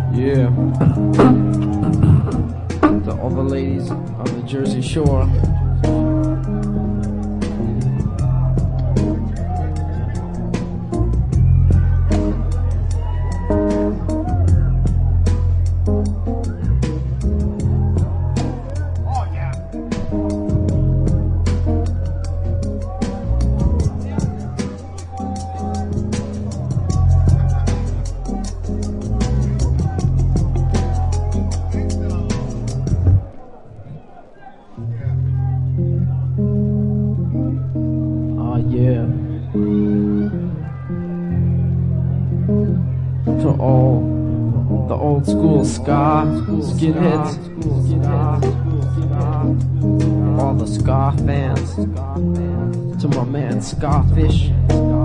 Yeah. To all the ladies on the Jersey Shore. Yeah. To all the old school ska skinheads, all the ska fans, to my man Scarfish.